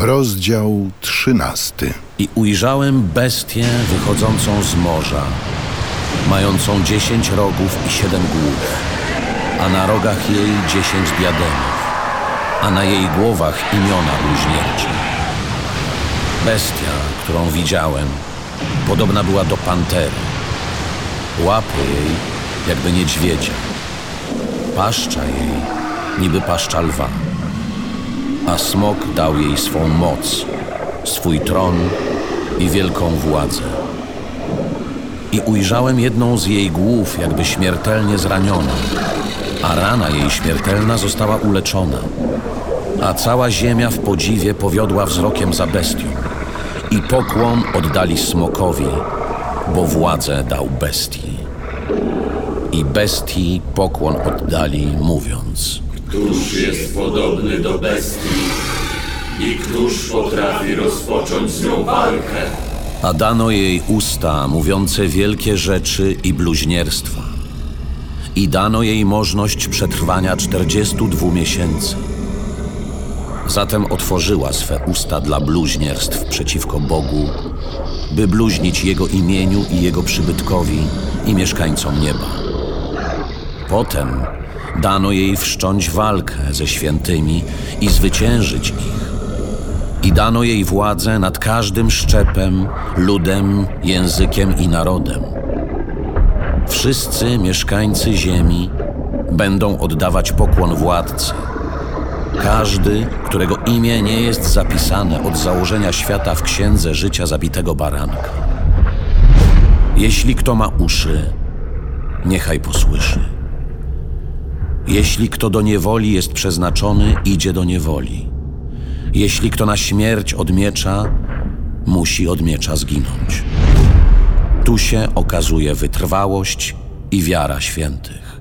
Rozdział 13. I ujrzałem bestię wychodzącą z morza, mającą 10 rogów i 7 głów, a na rogach jej 10 diademów, a na jej głowach imiona bluźniercze. Bestia, którą widziałem, podobna była do pantery. Łapy jej jakby niedźwiedzia, paszcza jej niby paszcza lwa, a smok dał jej swą moc, swój tron i wielką władzę. I ujrzałem jedną z jej głów jakby śmiertelnie zranioną, a rana jej śmiertelna została uleczona. A cała ziemia w podziwie powiodła wzrokiem za bestią i pokłon oddali smokowi, bo władzę dał bestii. I bestii pokłon oddali, mówiąc: Któż jest podobny do bestii i któż potrafi rozpocząć z nią walkę? A dano jej usta mówiące wielkie rzeczy i bluźnierstwa. I dano jej możność przetrwania 42 miesięcy. Zatem otworzyła swe usta dla bluźnierstw przeciwko Bogu, by bluźnić Jego imieniu i Jego przybytkowi i mieszkańcom nieba. Potem dano jej wszcząć walkę ze świętymi i zwyciężyć ich. I dano jej władzę nad każdym szczepem, ludem, językiem i narodem. Wszyscy mieszkańcy ziemi będą oddawać pokłon władcy. Każdy, którego imię nie jest zapisane od założenia świata w księdze życia zabitego baranka. Jeśli kto ma uszy, niechaj posłyszy. Jeśli kto do niewoli jest przeznaczony, idzie do niewoli. Jeśli kto na śmierć od miecza, musi od miecza zginąć. Tu się okazuje wytrwałość i wiara świętych.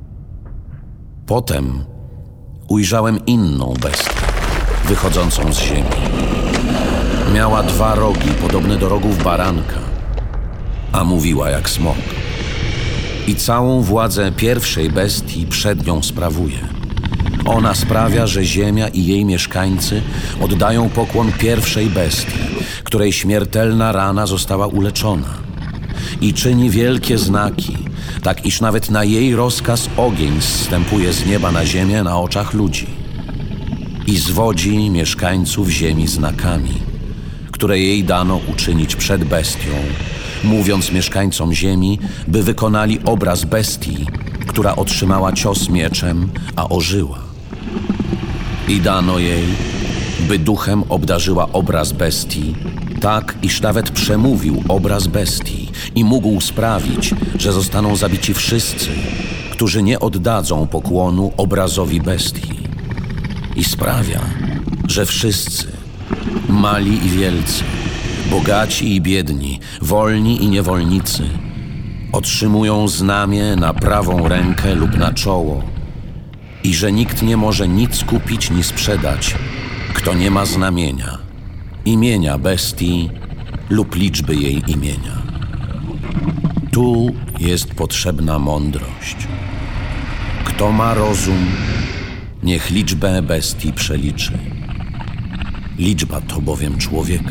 Potem ujrzałem inną bestię, wychodzącą z ziemi. Miała 2 rogi, podobne do rogów baranka, a mówiła jak smok. I całą władzę pierwszej bestii przed nią sprawuje. Ona sprawia, że ziemia i jej mieszkańcy oddają pokłon pierwszej bestii, której śmiertelna rana została uleczona. I czyni wielkie znaki, tak iż nawet na jej rozkaz ogień zstępuje z nieba na ziemię na oczach ludzi. I zwodzi mieszkańców ziemi znakami, które jej dano uczynić przed bestią, mówiąc mieszkańcom ziemi, by wykonali obraz bestii, która otrzymała cios mieczem, a ożyła. I dano jej, by duchem obdarzyła obraz bestii, tak iż nawet przemówił obraz bestii i mógł sprawić, że zostaną zabici wszyscy, którzy nie oddadzą pokłonu obrazowi bestii. I sprawia, że wszyscy, mali i wielcy, bogaci i biedni, wolni i niewolnicy, otrzymują znamię na prawą rękę lub na czoło i że nikt nie może nic kupić ni sprzedać, kto nie ma znamienia, imienia bestii lub liczby jej imienia. Tu jest potrzebna mądrość. Kto ma rozum, niech liczbę bestii przeliczy. Liczba to bowiem człowieka,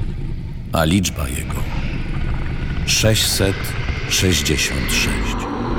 a liczba jego 666.